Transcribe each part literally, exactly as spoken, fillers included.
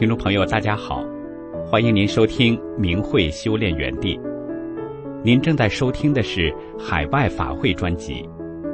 听众朋友大家好，欢迎您收听明慧修炼园地。您正在收听的是海外法会专辑。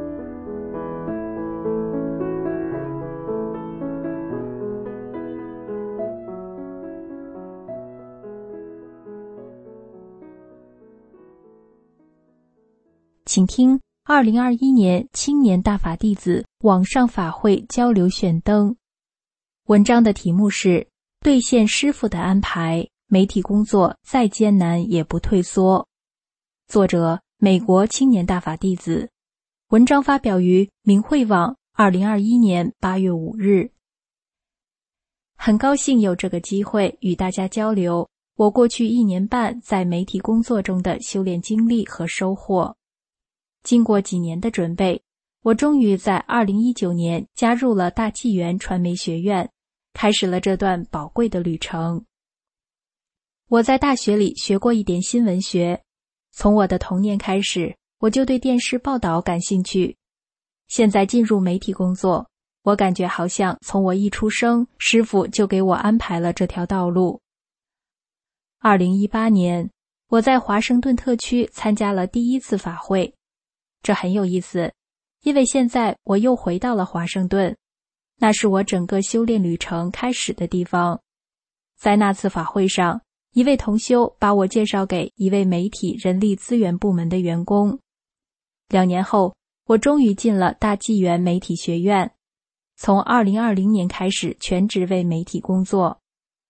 请听二零二一年青年大法弟子网上法会交流选灯。文章的题目是兑现师父的安排，媒体工作再艰难也不退缩。作者美国青年大法弟子，文章发表于明慧网二零二一年八月五日。很高兴有这个机会与大家交流我过去一年半在媒体工作中的修炼经历和收获。经过几年的准备，我终于在二零一九年加入了大纪元传媒学院，开始了这段宝贵的旅程。我在大学里学过一点新闻学，从我的童年开始，我就对电视报道感兴趣。现在进入媒体工作，我感觉好像从我一出生，师父就给我安排了这条道路。二零一八年，我在华盛顿特区参加了第一次法会。这很有意思，因为现在我又回到了华盛顿，那是我整个修炼旅程开始的地方。在那次法会上，一位同修把我介绍给一位媒体人力资源部门的员工。两年后，我终于进了大纪元媒体学院，从二零二零年开始全职为媒体工作。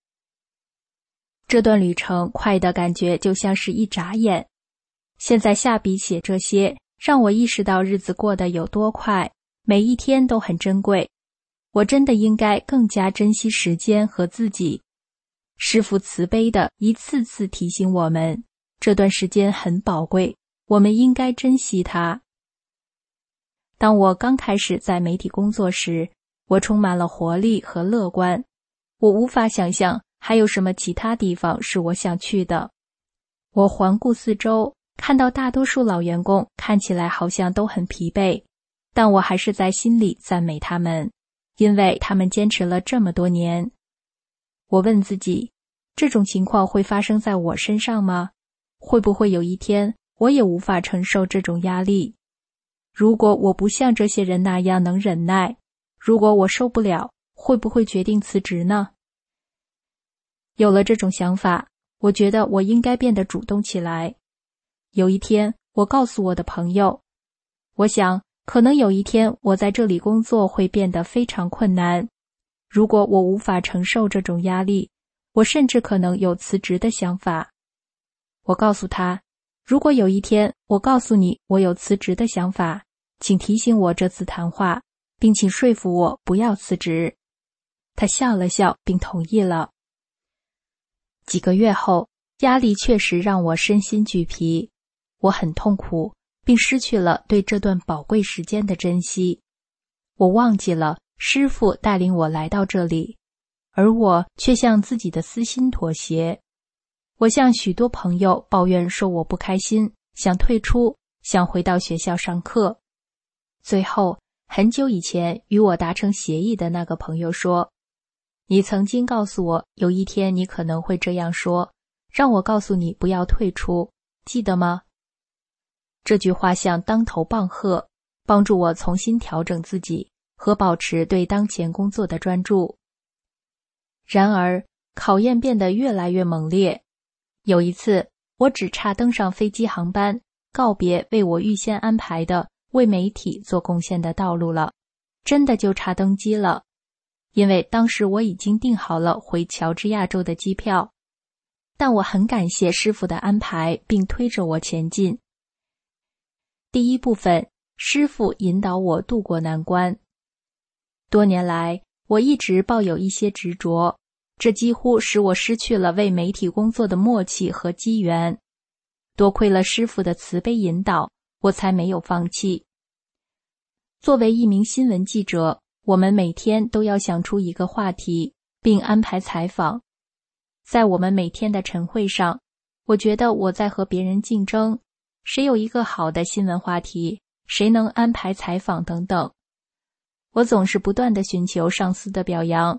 这段旅程快的感觉就像是一眨眼。现在下笔写这些，让我意识到日子过得有多快，每一天都很珍贵。我真的应该更加珍惜时间和自己。师父慈悲地一次次提醒我们，这段时间很宝贵，我们应该珍惜它。当我刚开始在媒体工作时，我充满了活力和乐观。我无法想象还有什么其他地方是我想去的。我环顾四周，看到大多数老员工看起来好像都很疲惫，但我还是在心里赞美他们，因为他们坚持了这么多年。我问自己，这种情况会发生在我身上吗？会不会有一天，我也无法承受这种压力？如果我不像这些人那样能忍耐，如果我受不了，会不会决定辞职呢？有了这种想法，我觉得我应该变得主动起来。有一天，我告诉我的朋友，我想可能有一天我在这里工作会变得非常困难。如果我无法承受这种压力，我甚至可能有辞职的想法。我告诉他，如果有一天我告诉你我有辞职的想法，请提醒我这次谈话，并请说服我不要辞职。他笑了笑并同意了。几个月后，压力确实让我身心俱疲，我很痛苦，并失去了对这段宝贵时间的珍惜。我忘记了师父带领我来到这里，而我却向自己的私心妥协。我向许多朋友抱怨说我不开心，想退出，想回到学校上课。最后，很久以前与我达成协议的那个朋友说，你曾经告诉我有一天你可能会这样说，让我告诉你不要退出，记得吗？这句话像当头棒喝，帮助我重新调整自己和保持对当前工作的专注。然而，考验变得越来越猛烈。有一次，我只差登上飞机航班，告别为我预先安排的为媒体做贡献的道路了，真的就差登机了。因为当时我已经订好了回乔治亚州的机票，但我很感谢师父的安排，并推着我前进。第一部分，师父引导我渡过难关。多年来，我一直抱有一些执着，这几乎使我失去了为媒体工作的默契和机缘。多亏了师父的慈悲引导，我才没有放弃。作为一名新闻记者，我们每天都要想出一个话题，并安排采访。在我们每天的晨会上，我觉得我在和别人竞争，谁有一个好的新闻话题，谁能安排采访等等。我总是不断地寻求上司的表扬，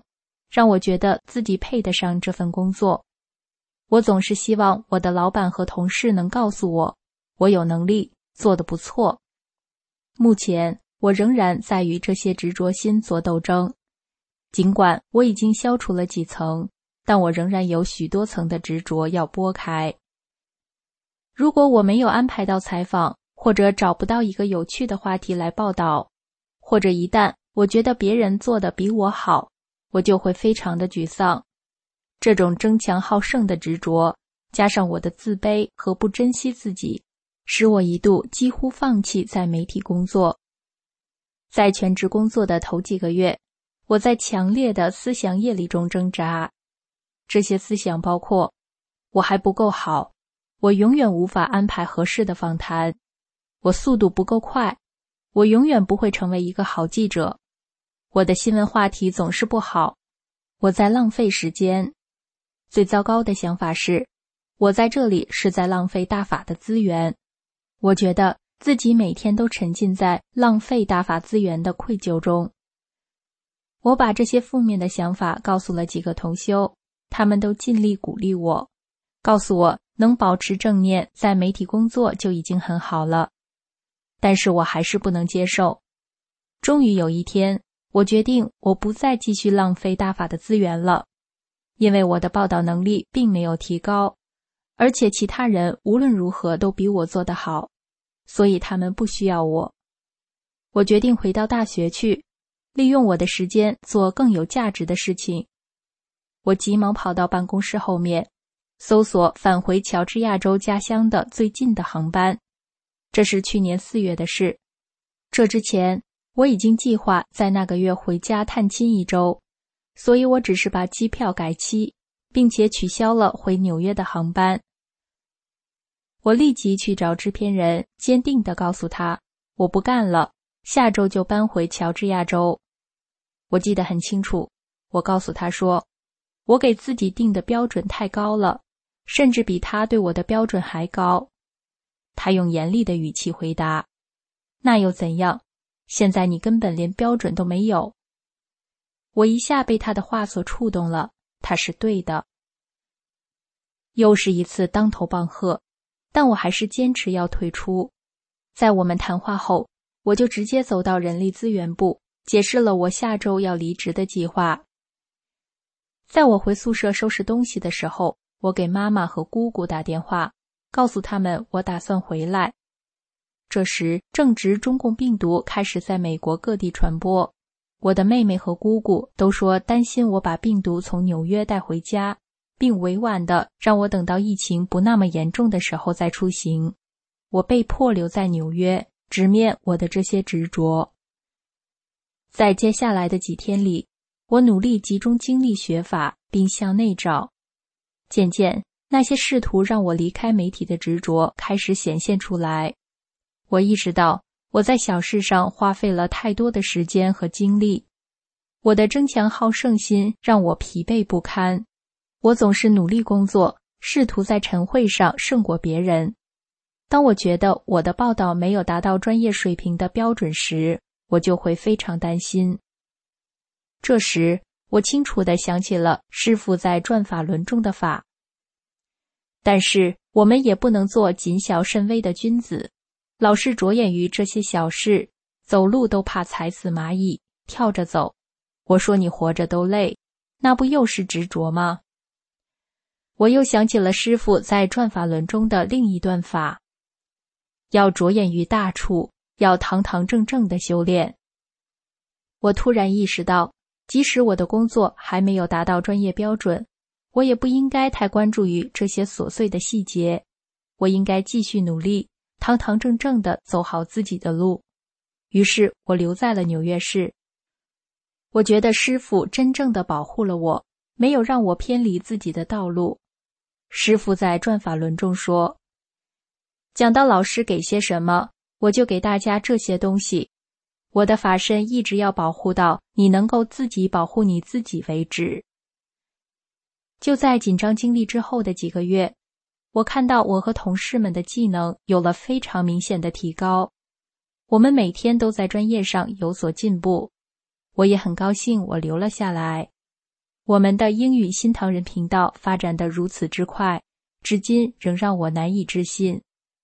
让我觉得自己配得上这份工作。我总是希望我的老板和同事能告诉我，我有能力，做得不错。目前，我仍然在与这些执着心做斗争。尽管我已经消除了几层，但我仍然有许多层的执着要拨开。如果我没有安排到采访，或者找不到一个有趣的话题来报道，或者一旦我觉得别人做得比我好，我就会非常的沮丧。这种争强好胜的执着，加上我的自卑和不珍惜自己，使我一度几乎放弃在媒体工作。在全职工作的头几个月，我在强烈的思想业力中挣扎。这些思想包括：我还不够好，我永远无法安排合适的访谈；我速度不够快，我永远不会成为一个好记者；我的新闻话题总是不好；我在浪费时间。最糟糕的想法是，我在这里是在浪费大法的资源。我觉得自己每天都沉浸在浪费大法资源的愧疚中。我把这些负面的想法告诉了几个同修，他们都尽力鼓励我，告诉我能保持正念，在媒体工作就已经很好了。但是我还是不能接受。终于有一天，我决定我不再继续浪费大法的资源了，因为我的报道能力并没有提高，而且其他人无论如何都比我做得好，所以他们不需要我。我决定回到大学去，利用我的时间做更有价值的事情。我急忙跑到办公室后面，搜索返回乔治亚州家乡的最近的航班。这是去年四月的事。这之前，我已经计划在那个月回家探亲一周，所以我只是把机票改期，并且取消了回纽约的航班。我立即去找制片人，坚定地告诉他，我不干了，下周就搬回乔治亚州。我记得很清楚，我告诉他说，我给自己定的标准太高了，甚至比他对我的标准还高。他用严厉的语气回答，那又怎样？现在你根本连标准都没有。我一下被他的话所触动了，他是对的。又是一次当头棒喝，但我还是坚持要退出。在我们谈话后，我就直接走到人力资源部，解释了我下周要离职的计划。在我回宿舍收拾东西的时候，我给妈妈和姑姑打电话，告诉他们我打算回来。这时正值中共病毒开始在美国各地传播，我的妹妹和姑姑都说担心我把病毒从纽约带回家，并委婉地让我等到疫情不那么严重的时候再出行。我被迫留在纽约，直面我的这些执着。在接下来的几天里，我努力集中精力学法，并向内找。渐渐，那些试图让我离开媒体的执着开始显现出来。我意识到我在小事上花费了太多的时间和精力，我的争强好胜心让我疲惫不堪。我总是努力工作，试图在晨会上胜过别人。当我觉得我的报道没有达到专业水平的标准时，我就会非常担心。这时，我清楚地想起了师父在转法轮中的法。但是，我们也不能做谨小慎微的君子，老是着眼于这些小事，走路都怕踩死蚂蚁，跳着走。我说你活着都累，那不又是执着吗？我又想起了师父在转法轮中的另一段法，要着眼于大处，要堂堂正正的修炼。我突然意识到，即使我的工作还没有达到专业标准，我也不应该太关注于这些琐碎的细节，我应该继续努力，堂堂正正地走好自己的路。于是我留在了纽约市。我觉得师父真正地保护了我，没有让我偏离自己的道路。师父在转法轮中说，讲到老师给些什么，我就给大家这些东西。我的法身一直要保护到你能够自己保护你自己为止。就在紧张经历之后的几个月，我看到我和同事们的技能有了非常明显的提高，我们每天都在专业上有所进步。我也很高兴我留了下来。 我们的英语新唐人频道发展得如此之快，至今仍让我难以置信。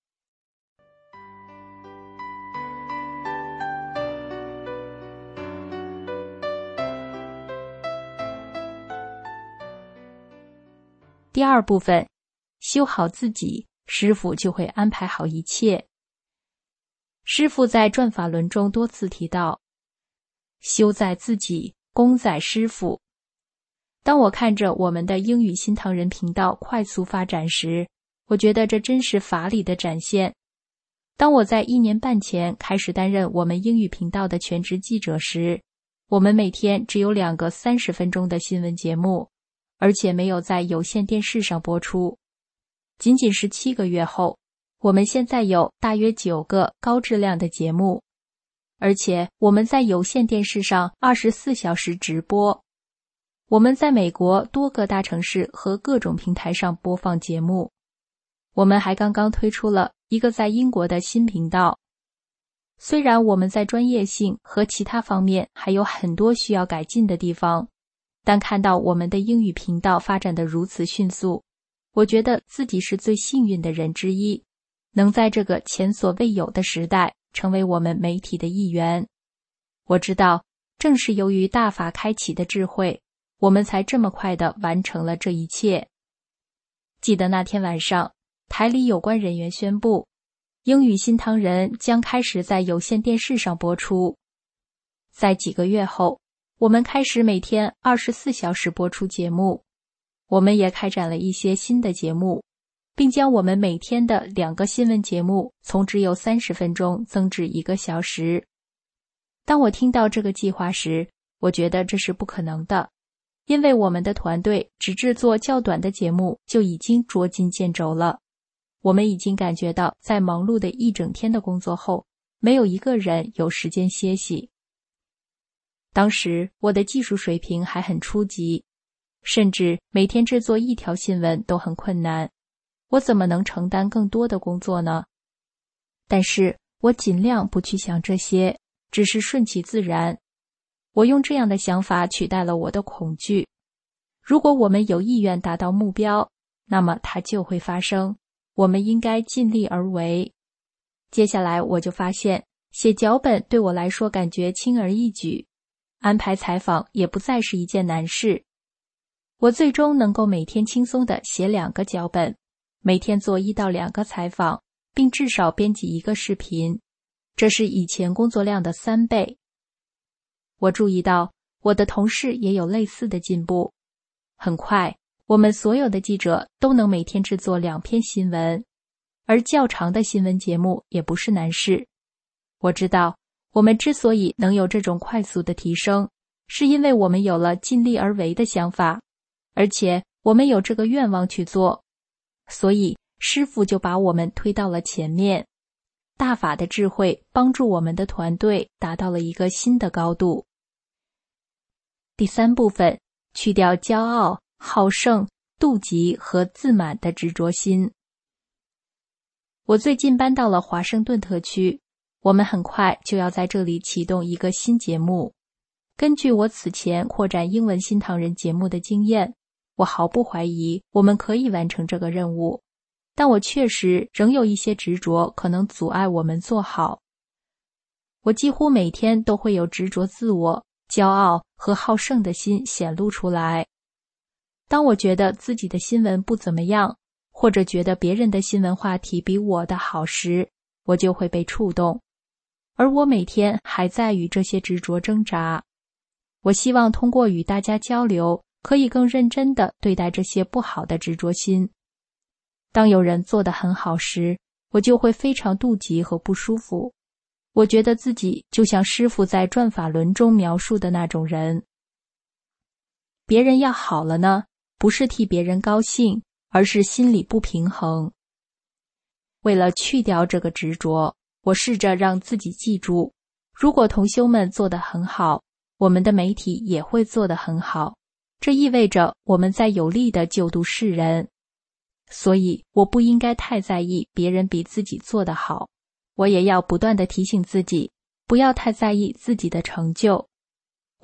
第二部分，修好自己，师父就会安排好一切。师父在转法轮中多次提到，修在自己，功在师父。当我看着我们的英语新唐人频道快速发展时，我觉得这真是法理的展现。当我在一年半前开始担任我们英语频道的全职记者时，我们每天只有两个三十分钟的新闻节目，而且没有在有线电视上播出。仅仅是七个月后，我们现在有大约九个高质量的节目，而且我们在有线电视上二十四小时直播。我们在美国多个大城市和各种平台上播放节目。我们还刚刚推出了一个在英国的新频道。虽然我们在专业性和其他方面还有很多需要改进的地方，但看到我们的英语频道发展得如此迅速，我觉得自己是最幸运的人之一，能在这个前所未有的时代成为我们媒体的一员。我知道，正是由于大法开启的智慧，我们才这么快地完成了这一切。记得那天晚上，台里有关人员宣布，英语新唐人将开始在有线电视上播出。在几个月后，我们开始每天二十四小时播出节目。我们也开展了一些新的节目，并将我们每天的两个新闻节目从只有三十分钟增至一个小时。当我听到这个计划时，我觉得这是不可能的，因为我们的团队只制作较短的节目就已经捉襟见肘了。我们已经感觉到在忙碌的一整天的工作后，没有一个人有时间歇息。当时我的技术水平还很初级，甚至每天制作一条新闻都很困难，我怎么能承担更多的工作呢？但是我尽量不去想这些，只是顺其自然。我用这样的想法取代了我的恐惧。如果我们有意愿达到目标，那么它就会发生，我们应该尽力而为。接下来我就发现，写脚本对我来说感觉轻而易举，安排采访也不再是一件难事。我最终能够每天轻松地写两个脚本，每天做一到两个采访，并至少编辑一个视频，这是以前工作量的三倍。我注意到我的同事也有类似的进步。很快，我们所有的记者都能每天制作两篇新闻，而较长的新闻节目也不是难事。我知道，我们之所以能有这种快速的提升，是因为我们有了尽力而为的想法，而且我们有这个愿望去做。所以，师父就把我们推到了前面。大法的智慧帮助我们的团队达到了一个新的高度。第三部分，去掉骄傲、好胜、妒忌和自满的执着心。我最近搬到了华盛顿特区，我们很快就要在这里启动一个新节目。根据我此前扩展英文新唐人节目的经验，我毫不怀疑我们可以完成这个任务。但我确实仍有一些执着可能阻碍我们做好。我几乎每天都会有执着自我、骄傲和好胜的心显露出来。当我觉得自己的新闻不怎么样，或者觉得别人的新闻话题比我的好时，我就会被触动。而我每天还在与这些执着挣扎。我希望通过与大家交流，可以更认真地对待这些不好的执着心。当有人做得很好时，我就会非常妒忌和不舒服。我觉得自己就像师父在转法轮中描述的那种人。别人要好了呢，不是替别人高兴，而是心里不平衡。为了去掉这个执着，我试着让自己记住，如果同修们做得很好，我们的媒体也会做得很好。这意味着我们在有力地救度世人。所以我不应该太在意别人比自己做得好，我也要不断地提醒自己，不要太在意自己的成就。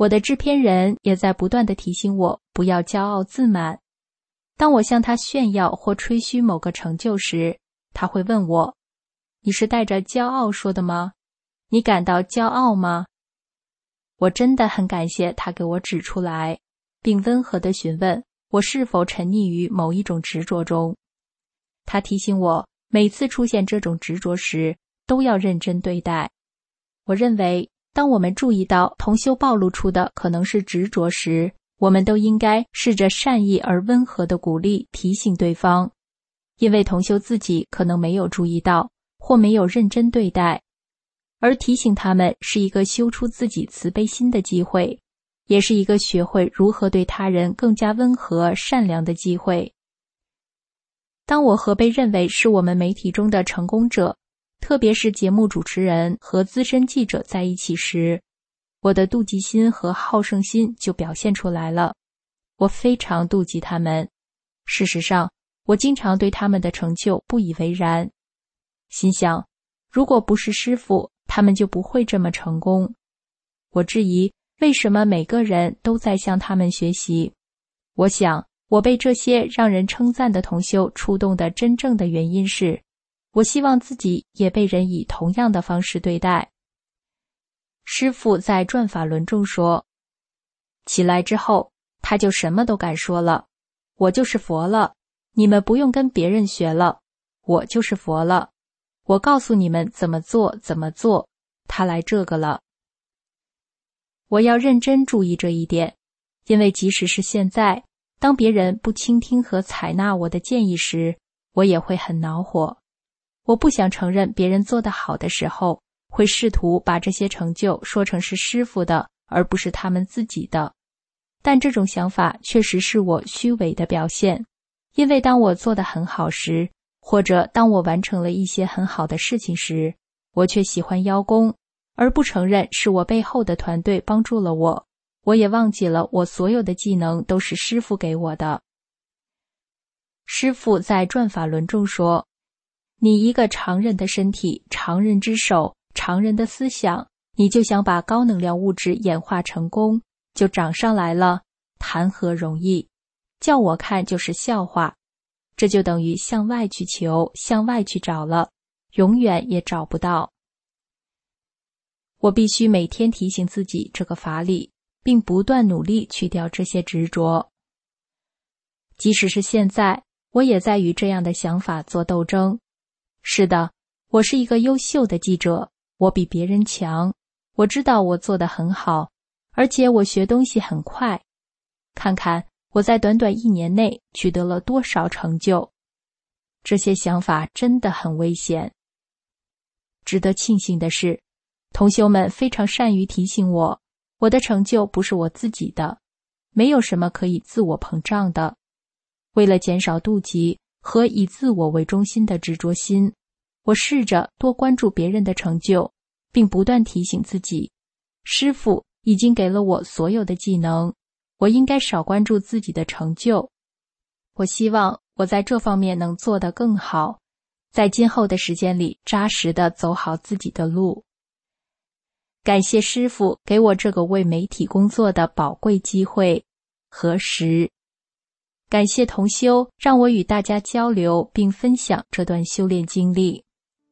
我的制片人也在不断地提醒我不要骄傲自满。当我向他炫耀或吹嘘某个成就时，他会问我：你是带着骄傲说的吗？你感到骄傲吗？我真的很感谢他给我指出来，并温和地询问我是否沉溺于某一种执着中。他提醒我，每次出现这种执着时，都要认真对待。我认为，当我们注意到同修暴露出的可能是执着时，我们都应该试着善意而温和地鼓励提醒对方，因为同修自己可能没有注意到或没有认真对待，而提醒他们是一个修出自己慈悲心的机会，也是一个学会如何对他人更加温和善良的机会。当我和被认为是我们媒体中的成功者，特别是节目主持人和资深记者在一起时，我的妒忌心和好胜心就表现出来了。我非常妒忌他们，事实上，我经常对他们的成就不以为然，心想，如果不是师父，他们就不会这么成功。我质疑为什么每个人都在向他们学习。我想，我被这些让人称赞的同修触动的真正的原因是，我希望自己也被人以同样的方式对待。师父在转法轮中说，起来之后，他就什么都敢说了，我就是佛了，你们不用跟别人学了，我就是佛了，我告诉你们怎么做怎么做，他来这个了。我要认真注意这一点，因为即使是现在，当别人不倾听和采纳我的建议时，我也会很恼火。我不想承认别人做得好的时候，会试图把这些成就说成是师父的，而不是他们自己的。但这种想法确实是我虚伪的表现，因为当我做得很好时，或者当我完成了一些很好的事情时，我却喜欢邀功，而不承认是我背后的团队帮助了我。我也忘记了我所有的技能都是师父给我的。师父在转法轮中说，你一个常人的身体，常人之手，常人的思想，你就想把高能量物质演化成功，就长上来了，谈何容易？叫我看就是笑话。这就等于向外去求，向外去找了，永远也找不到。我必须每天提醒自己这个法理，并不断努力去掉这些执着。即使是现在，我也在与这样的想法做斗争。是的，我是一个优秀的记者，我比别人强，我知道我做得很好，而且我学东西很快。看看我在短短一年内取得了多少成就。这些想法真的很危险。值得庆幸的是，同修们非常善于提醒我，我的成就不是我自己的，没有什么可以自我膨胀的。为了减少妒忌和以自我为中心的执着心，我试着多关注别人的成就，并不断提醒自己，师父已经给了我所有的技能，我应该少关注自己的成就。我希望我在这方面能做得更好，在今后的时间里扎实地走好自己的路。感谢师父给我这个为媒体工作的宝贵机会和时。感谢同修让我与大家交流并分享这段修炼经历。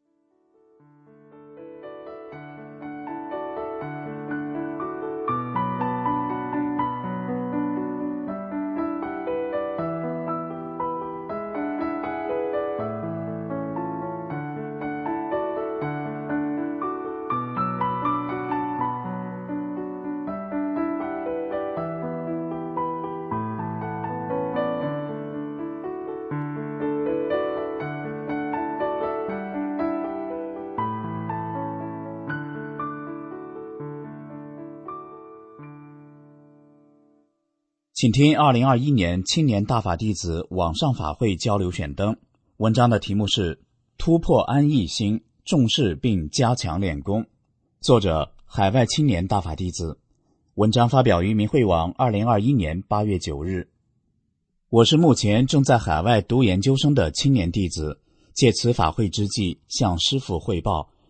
请听二零二一年青年大法弟子网上法会交流选灯，文章的题目是突破安逸心，重视并加强练功，作者海外青年大法弟子，文章发表于明慧网二零二一年八月九日。我是目前正在海外读研究生的青年弟子，借此法会之际向师父汇报，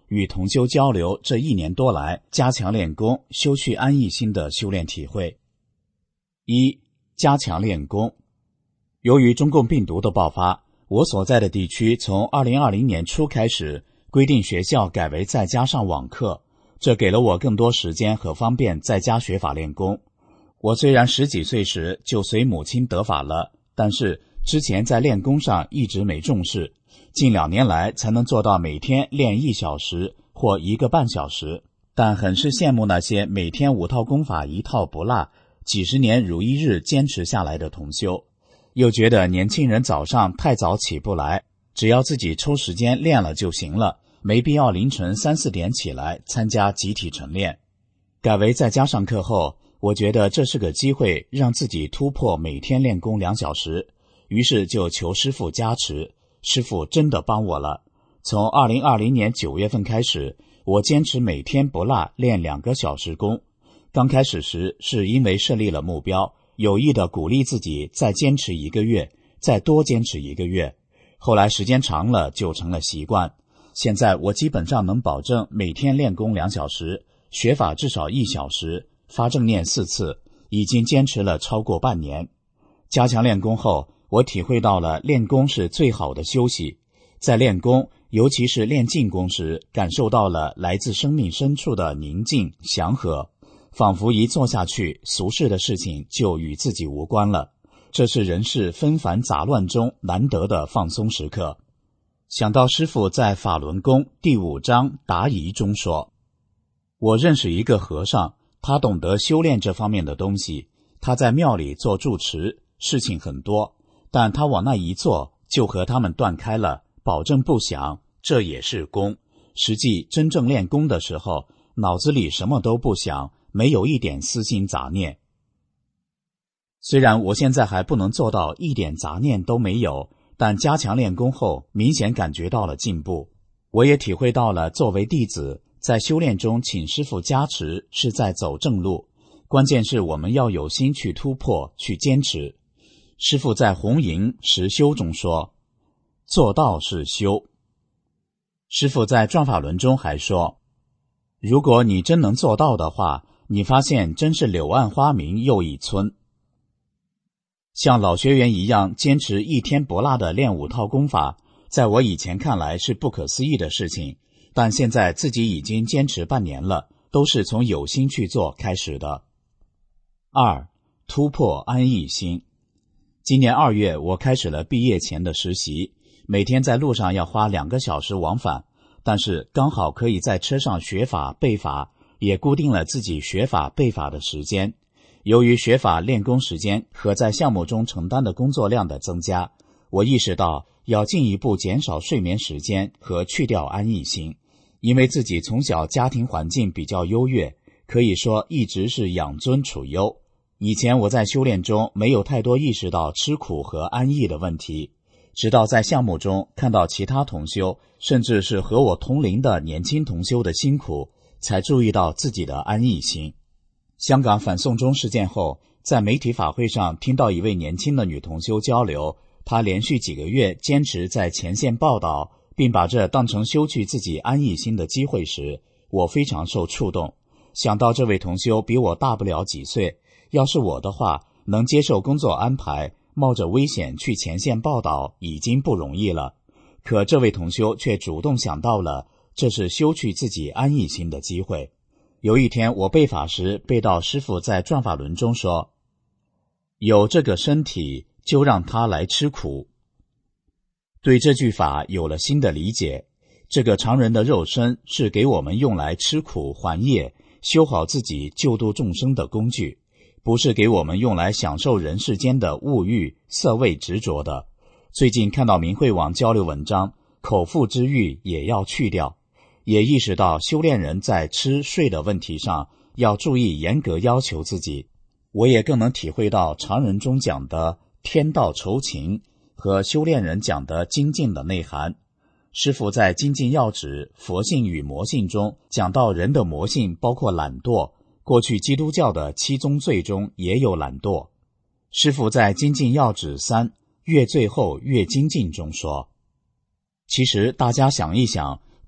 与同修交流这一年多来加强练功、修去安逸心的修炼体会。一、加强练功。由于中共病毒的爆发，我所在的地区从二零二零年初开始规定学校改为在家上网课，这给了我更多时间和方便在家学法练功。我虽然十几岁时就随母亲得法了，但是之前在练功上一直没重视，近两年来才能做到每天练一小时或一个半小时，但很是羡慕那些每天五套功法一套不落，几十年如一日坚持下来的同修。又觉得年轻人早上太早起不来，只要自己抽时间练了就行了，没必要凌晨三四点起来参加集体晨练。改为在家上课后，我觉得这是个机会让自己突破每天练功两小时，于是就求师父加持。师父真的帮我了。从二零二零年九月份开始，我坚持每天不落练两个小时功。刚开始时是因为设立了目标，有意的鼓励自己再坚持一个月，再多坚持一个月。后来时间长了就成了习惯。现在我基本上能保证每天练功两小时，学法至少一小时，发正念四次，已经坚持了超过半年。加强练功后，我体会到了练功是最好的休息。在练功，尤其是练静功时，感受到了来自生命深处的宁静祥和，仿佛一坐下去，俗世的事情就与自己无关了。这是人世纷繁杂乱中难得的放松时刻。想到师父在法轮功第五章答疑中说，我认识一个和尚，他懂得修炼这方面的东西，他在庙里做住持，事情很多，但他往那一坐就和他们断开了，保证不想，这也是功。实际真正练功的时候，脑子里什么都不想，没有一点私心杂念。虽然我现在还不能做到一点杂念都没有，但加强练功后明显感觉到了进步。我也体会到了作为弟子在修炼中请师父加持是在走正路，关键是我们要有心去突破，去坚持。师父在红营实修中说，做到是修。师父在转法轮中还说，如果你真能做到的话，你发现真是柳暗花明又一村。像老学员一样坚持一天不落的练五套功法，在我以前看来是不可思议的事情，但现在自己已经坚持半年了，都是从有心去做开始的。二、突破安逸心。今年二月，我开始了毕业前的实习，每天在路上要花两个小时往返，但是刚好可以在车上学法背法，也固定了自己学法背法的时间。由于学法练功时间和在项目中承担的工作量的增加，我意识到要进一步减少睡眠时间和去掉安逸心。因为自己从小家庭环境比较优越，可以说一直是养尊处优。以前我在修炼中没有太多意识到吃苦和安逸的问题，直到在项目中看到其他同修，甚至是和我同龄的年轻同修的辛苦，才注意到自己的安逸心。香港反送中事件后，在媒体法会上听到一位年轻的女同修交流，她连续几个月坚持在前线报道，并把这当成修去自己安逸心的机会时，我非常受触动。想到这位同修比我大不了几岁，要是我的话，能接受工作安排，冒着危险去前线报道已经不容易了。可这位同修却主动想到了，这是修去自己安逸心的机会。有一天我背法时，背到师父在转法轮中说，有这个身体就让他来吃苦。对这句法有了新的理解，这个常人的肉身是给我们用来吃苦还业，修好自己救度众生的工具，不是给我们用来享受人世间的物欲色味执着的。最近看到明慧网交流文章，口腹之欲也要去掉，也意识到修炼人在吃睡的问题上要注意严格要求自己。我也更能体会到常人中讲的天道酬勤和修炼人讲的精进的内涵。师父在精进要旨佛性与魔性中讲到人的魔性包括懒惰，过去基督教的七宗罪中也有懒惰。师父在精进要旨三越最后越精进中说，其实大家想一想，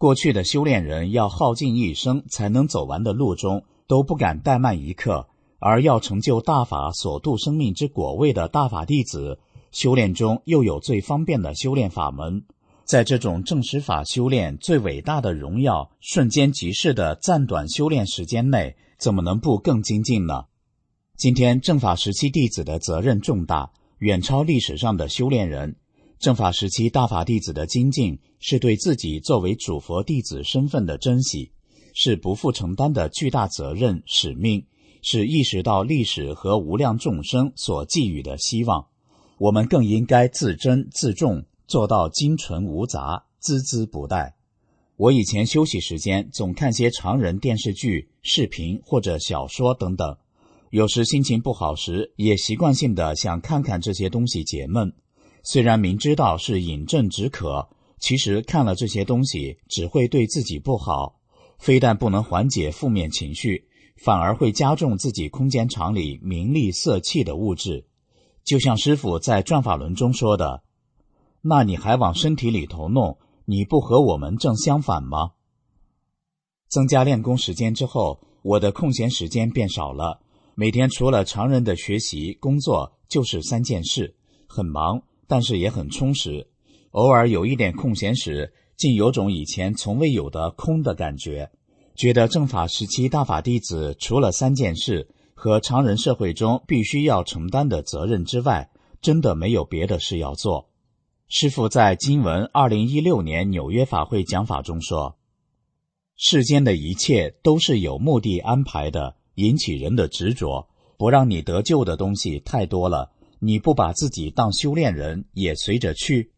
过去的修炼人要耗尽一生才能走完的路中，都不敢怠慢一刻，而要成就大法所度生命之果位的大法弟子，修炼中又有最方便的修炼法门。在这种正实法修炼最伟大的荣耀瞬间即逝的暂短修炼时间内，怎么能不更精进呢？今天正法时期弟子的责任重大，远超历史上的修炼人。正法时期大法弟子的精进，是对自己作为主佛弟子身份的珍惜，是不负承担的巨大责任使命，是意识到历史和无量众生所寄予的希望。我们更应该自珍自重，做到精纯无杂，孜孜不怠。我以前休息时间总看些常人电视剧、视频或者小说等等，有时心情不好时，也习惯性的想看看这些东西解闷。虽然明知道是饮鸩止渴，其实看了这些东西只会对自己不好，非但不能缓解负面情绪，反而会加重自己空间场里名利色气的物质。就像师父在转法轮中说的，那你还往身体里头弄，你不和我们正相反吗？增加练功时间之后，我的空闲时间变少了，每天除了常人的学习工作就是三件事，很忙，但是也很充实。偶尔有一点空闲时，竟有种以前从未有的空的感觉，觉得正法时期大法弟子除了三件事和常人社会中必须要承担的责任之外，真的没有别的事要做。师父在经文二零一六年纽约法会讲法中说，世间的一切都是有目的安排的，引起人的执着，不让你得救的东西太多了，你不把自己当修炼人也随着去。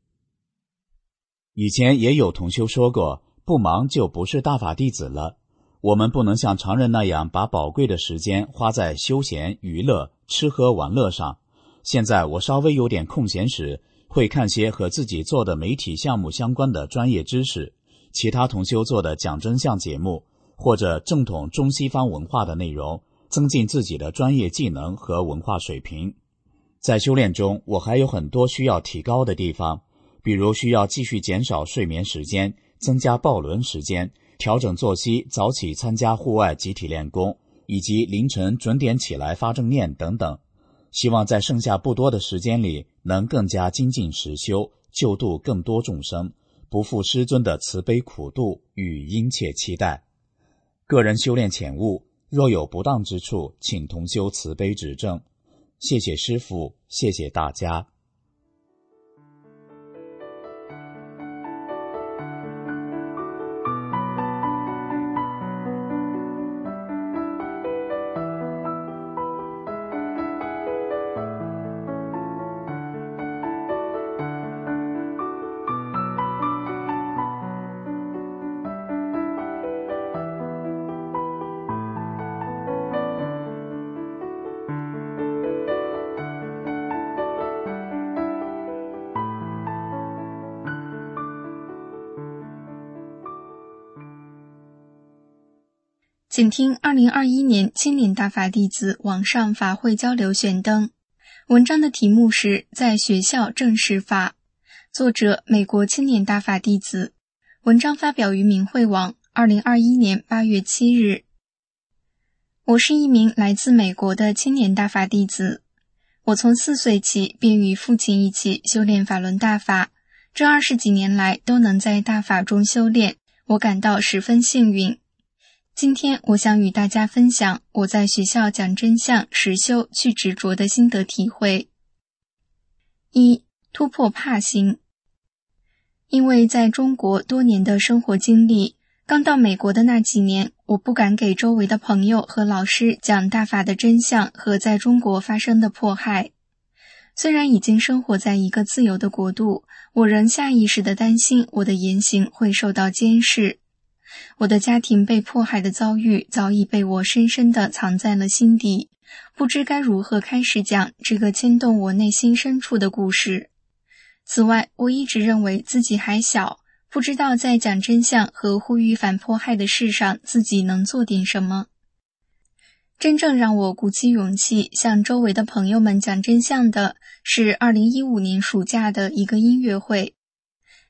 以前也有同修说过，不忙就不是大法弟子了。我们不能像常人那样把宝贵的时间花在休闲娱乐、吃喝玩乐上。现在我稍微有点空闲时，会看些和自己做的媒体项目相关的专业知识，其他同修做的讲真相节目，或者正统中西方文化的内容，增进自己的专业技能和文化水平。在修炼中，我还有很多需要提高的地方，比如需要继续减少睡眠时间，增加抱轮时间，调整作息，早起参加户外集体练功，以及凌晨准点起来发正念等等。希望在剩下不多的时间里，能更加精进实修，救度更多众生，不负师尊的慈悲苦度与殷切期待。个人修炼浅悟，若有不当之处，请同修慈悲指正。谢谢师父，谢谢大家。 请听二零二一年青年大法弟子网上法会交流选灯。文章的题目是在学校正视法，作者美国青年大法弟子。文章发表于明慧网二零二一年八月七日。我是一名来自美国的青年大法弟子，我从四岁起便与父亲一起修炼法轮大法，这二十几年来都能在大法中修炼，我感到十分幸运。今天我想与大家分享我在学校讲真相实修去执着的心得体会。一、突破怕心。因为在中国多年的生活经历，刚到美国的那几年，我不敢给周围的朋友和老师讲大法的真相和在中国发生的迫害。虽然已经生活在一个自由的国度，我仍下意识地担心我的言行会受到监视。我的家庭被迫害的遭遇早已被我深深地藏在了心底，不知该如何开始讲这个牵动我内心深处的故事。此外，我一直认为自己还小，不知道在讲真相和呼吁反迫害的事上自己能做点什么。真正让我鼓起勇气向周围的朋友们讲真相的是二零一五年暑假的一个音乐会。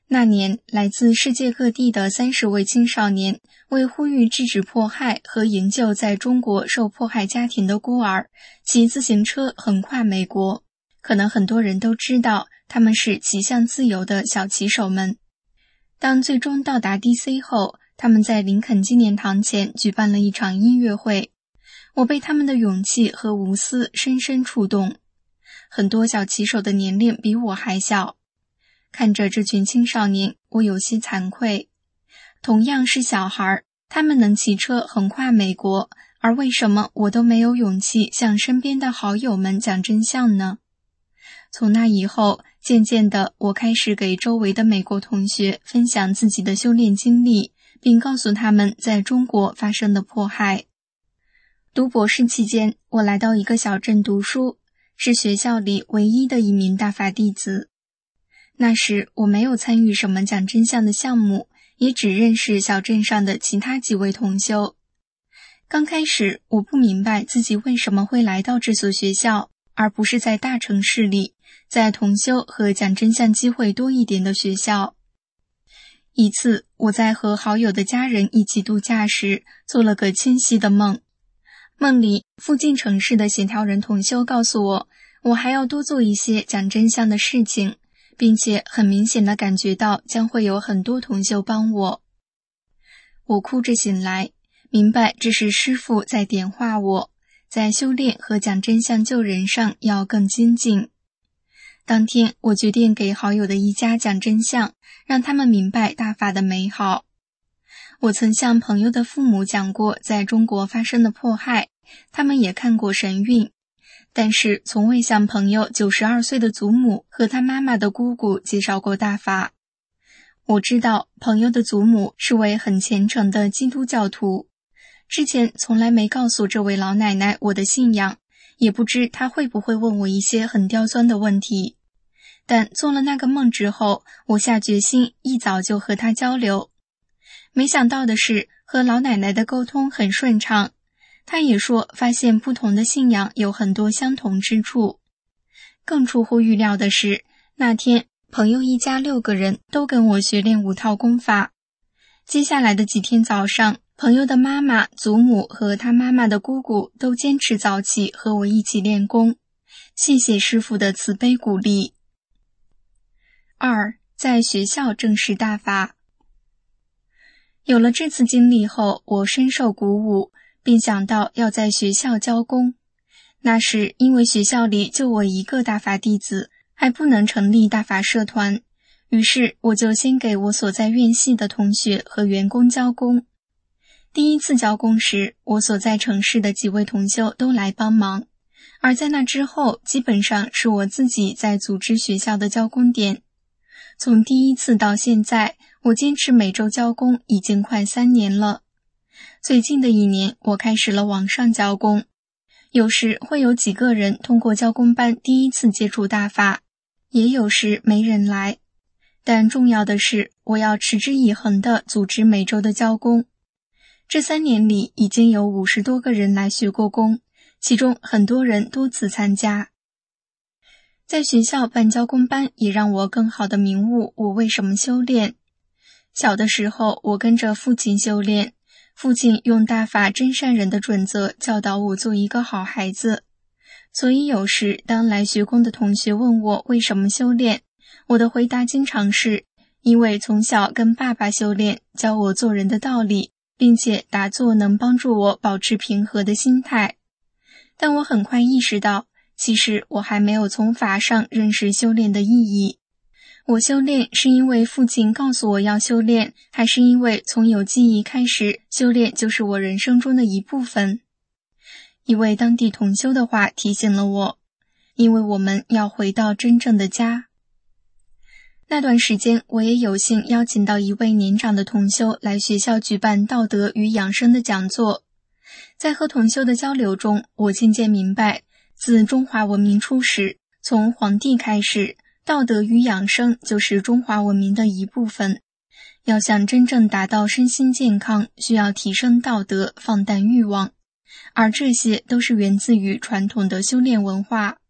那年，来自世界各地的三十位青少年为呼吁制止迫害和营救在中国受迫害家庭的孤儿，骑自行车横跨美国。可能很多人都知道，他们是骑向自由的小骑手们。当最终到达 D C 后，他们在林肯纪念堂前举办了一场音乐会。我被他们的勇气和无私深深触动。很多小骑手的年龄比我还小。看着这群青少年，我有些惭愧。同样是小孩，他们能骑车横跨美国，而为什么我都没有勇气向身边的好友们讲真相呢？从那以后，渐渐的，我开始给周围的美国同学分享自己的修炼经历，并告诉他们在中国发生的迫害。读博士期间，我来到一个小镇读书，是学校里唯一的一名大法弟子。那时我没有参与什么讲真相的项目，也只认识小镇上的其他几位同修。刚开始我不明白自己为什么会来到这所学校，而不是在大城市里，在同修和讲真相机会多一点的学校。一次，我在和好友的家人一起度假时，做了个清晰的梦。梦里，附近城市的协调人同修告诉我，我还要多做一些讲真相的事情，并且很明显地感觉到将会有很多同修帮我。我哭着醒来，明白这是师父在点化我，在修炼和讲真相救人上要更精进。当天，我决定给好友的一家讲真相，让他们明白大法的美好。我曾向朋友的父母讲过在中国发生的迫害，他们也看过神韵，但是从未向朋友九十二岁的祖母和他妈妈的姑姑介绍过大法。我知道朋友的祖母是位很虔诚的基督教徒，之前从来没告诉这位老奶奶我的信仰，也不知她会不会问我一些很刁钻的问题。但做了那个梦之后，我下决心一早就和她交流。没想到的是，和老奶奶的沟通很顺畅，她也说发现不同的信仰有很多相同之处。更出乎预料的是，那天朋友一家六个人都跟我学练五套功法。接下来的几天早上，朋友的妈妈、祖母和他妈妈的姑姑都坚持早起和我一起练功。谢谢师父的慈悲鼓励。二，在学校正式大法。有了这次经历后，我深受鼓舞，并想到要在学校教功。那时因为学校里就我一个大法弟子，还不能成立大法社团，于是我就先给我所在院系的同学和员工教功。第一次教功时，我所在城市的几位同修都来帮忙，而在那之后，基本上是我自己在组织学校的教功点。从第一次到现在，我坚持每周教功已经快三年了。最近的一年，我开始了网上教功，有时会有几个人通过教功班第一次接触大法，也有时没人来。但重要的是，我要持之以恒地组织每周的教功。这三年里，已经有五十多个人来学过功，其中很多人多次参加。在学校办教功班也让我更好地明悟我为什么修炼。小的时候，我跟着父亲修炼，父亲用大法真善人的准则教导我做一个好孩子。所以有时当来学功的同学问我为什么修炼，我的回答经常是因为从小跟爸爸修炼，教我做人的道理，并且打坐能帮助我保持平和的心态。但我很快意识到，其实我还没有从法上认识修炼的意义。我修炼是因为父亲告诉我要修炼，还是因为从有记忆开始，修炼就是我人生中的一部分？一位当地同修的话提醒了我，因为我们要回到真正的家。那段时间，我也有幸邀请到一位年长的同修来学校举办道德与养生的讲座。在和同修的交流中，我渐渐明白，自中华文明初始，从皇帝开始，道德与养生就是中华文明的一部分。要想真正达到身心健康，需要提升道德，放淡欲望，而这些都是源自于传统的修炼文化。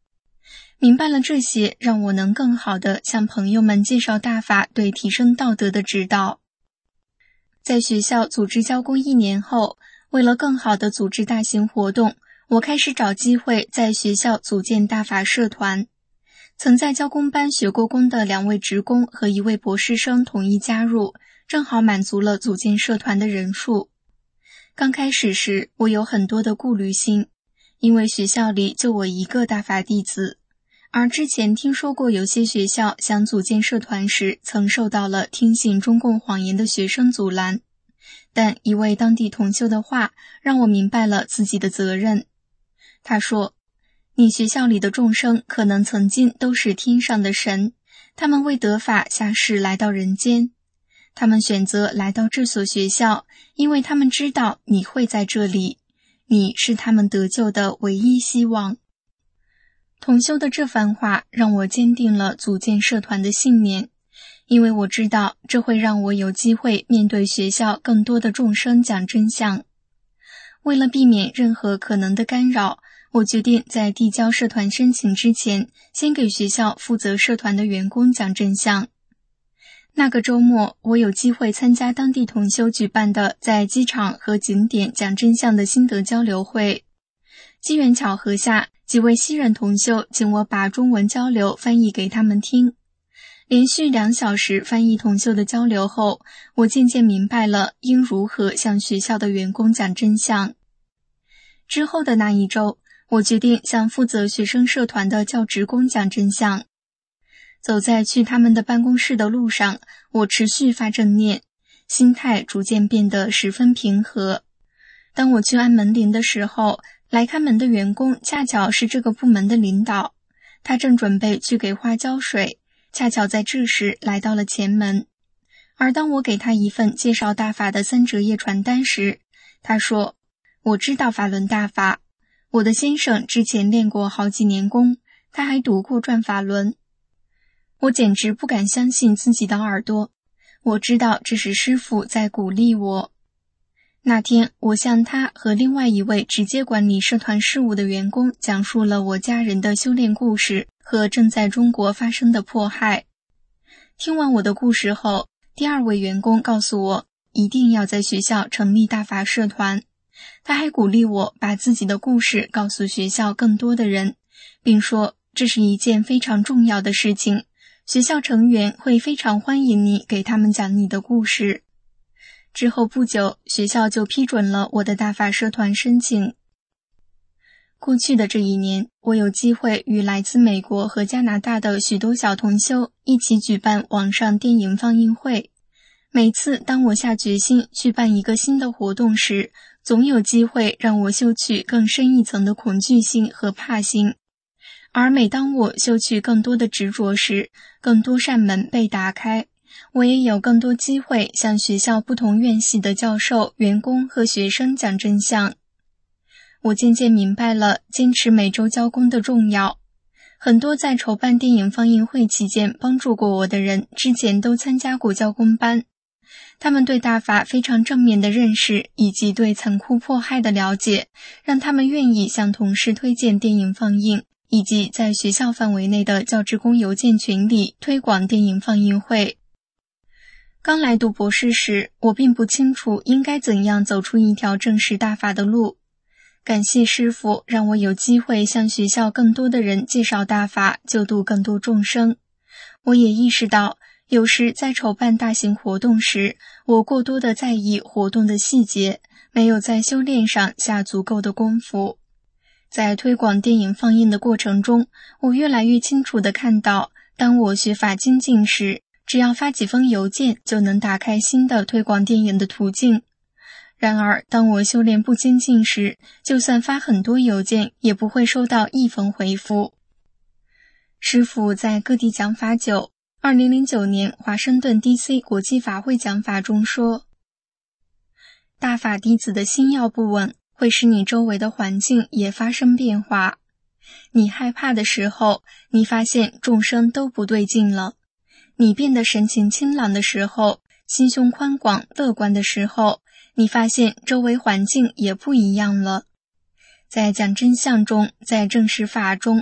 明白了这些，让我能更好地向朋友们介绍大法对提升道德的指导。在学校组织教工一年后，为了更好地组织大型活动，我开始找机会在学校组建大法社团。曾在教工班学过工的两位职工和一位博士生同意加入，正好满足了组建社团的人数。刚开始时，我有很多的顾虑心，因为学校里就我一个大法弟子，而之前听说过有些学校想组建社团时，曾受到了听信中共谎言的学生阻拦。但一位当地同修的话，让我明白了自己的责任。他说，你学校里的众生可能曾经都是天上的神，他们为得法下世来到人间。他们选择来到这所学校，因为他们知道你会在这里，你是他们得救的唯一希望。同修的这番话让我坚定了组建社团的信念，因为我知道这会让我有机会面对学校更多的众生讲真相。为了避免任何可能的干扰，我决定在递交社团申请之前，先给学校负责社团的员工讲真相。那个周末，我有机会参加当地同修举办的在机场和景点讲真相的心得交流会。机缘巧合下，几位西人同修请我把中文交流翻译给他们听。连续两小时翻译同修的交流后，我渐渐明白了应如何向学校的员工讲真相。之后的那一周，我决定向负责学生社团的教职工讲真相。走在去他们的办公室的路上，我持续发正念，心态逐渐变得十分平和。当我去按门铃的时候，来开门的员工恰巧是这个部门的领导，他正准备去给花浇水，恰巧在这时来到了前门。而当我给他一份介绍大法的三折页传单时，他说，我知道法轮大法，我的先生之前练过好几年功，他还读过转法轮。我简直不敢相信自己的耳朵，我知道这是师父在鼓励我。那天，我向他和另外一位直接管理社团事务的员工讲述了我家人的修炼故事和正在中国发生的迫害。听完我的故事后，第二位员工告诉我，一定要在学校成立大法社团。他还鼓励我把自己的故事告诉学校更多的人，并说这是一件非常重要的事情，学校成员会非常欢迎你给他们讲你的故事。之后不久，学校就批准了我的大法社团申请。过去的这一年，我有机会与来自美国和加拿大的许多小同修一起举办网上电影放映会。每次当我下决心去办一个新的活动时，总有机会让我修去更深一层的恐惧心和怕心。而每当我修去更多的执着时，更多扇门被打开，我也有更多机会向学校不同院系的教授、员工和学生讲真相。我渐渐明白了坚持每周交工的重要。很多在筹办电影放映会期间帮助过我的人，之前都参加过交工班。他们对大法非常正面的认识，以及对残酷迫害的了解，让他们愿意向同事推荐电影放映，以及在学校范围内的教职工邮件群里推广电影放映会。刚来读博士时，我并不清楚应该怎样走出一条正式大法的路。感谢师父让我有机会向学校更多的人介绍大法，救度更多众生。我也意识到，有时在筹办大型活动时，我过多的在意活动的细节，没有在修炼上下足够的功夫。在推广电影放映的过程中，我越来越清楚地看到，当我学法精进时，只要发几封邮件就能打开新的推广电影的途径。然而，当我修炼不精进时，就算发很多邮件，也不会收到一封回复。师父在各地讲法久，二零零九年华盛顿 D C 国际法会讲法中说，大法弟子的心要不稳，会使你周围的环境也发生变化。你害怕的时候，你发现众生都不对劲了；你变得神情清朗的时候，心胸宽广乐观的时候，你发现周围环境也不一样了。在讲真相中，在正视法中，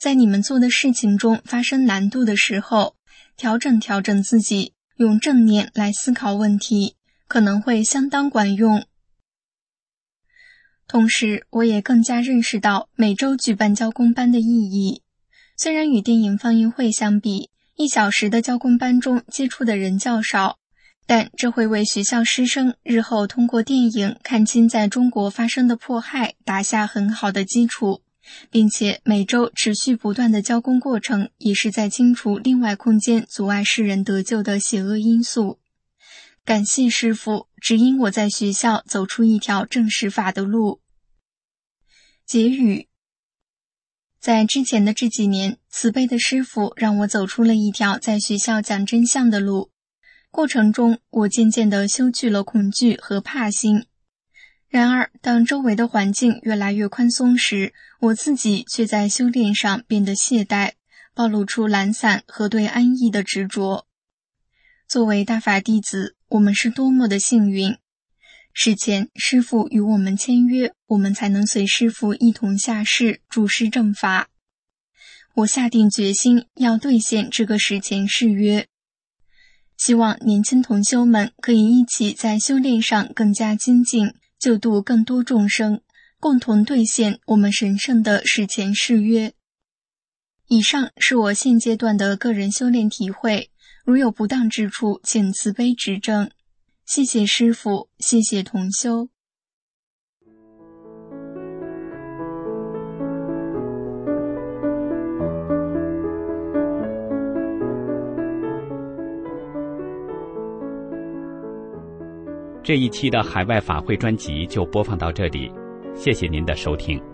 在你们做的事情中发生难度的时候，调整调整自己，用正念来思考问题，可能会相当管用。同时，我也更加认识到每周举办交工班的意义。虽然与电影放映会相比，一小时的交工班中接触的人较少，但这会为学校师生日后通过电影看清在中国发生的迫害打下很好的基础，并且每周持续不断的交工过程也是在清除另外空间阻碍世人得救的邪恶因素。感谢师父指引我在学校走出一条正实法的路。结语：在之前的这几年，慈悲的师父让我走出了一条在学校讲真相的路。过程中，我渐渐地修去了恐惧和怕心。然而，当周围的环境越来越宽松时，我自己却在修炼上变得懈怠，暴露出懒散和对安逸的执着。作为大法弟子，我们是多么的幸运！事前师父与我们签约，我们才能随师父一同下世主施正法。我下定决心要兑现这个史前誓约。希望年轻同修们可以一起在修炼上更加精进，救度更多众生，共同兑现我们神圣的史前誓约。以上是我现阶段的个人修炼体会，如有不当之处，请慈悲指正。谢谢师父，谢谢同修。 这一期的海外法会专辑就播放到这里，谢谢您的收听。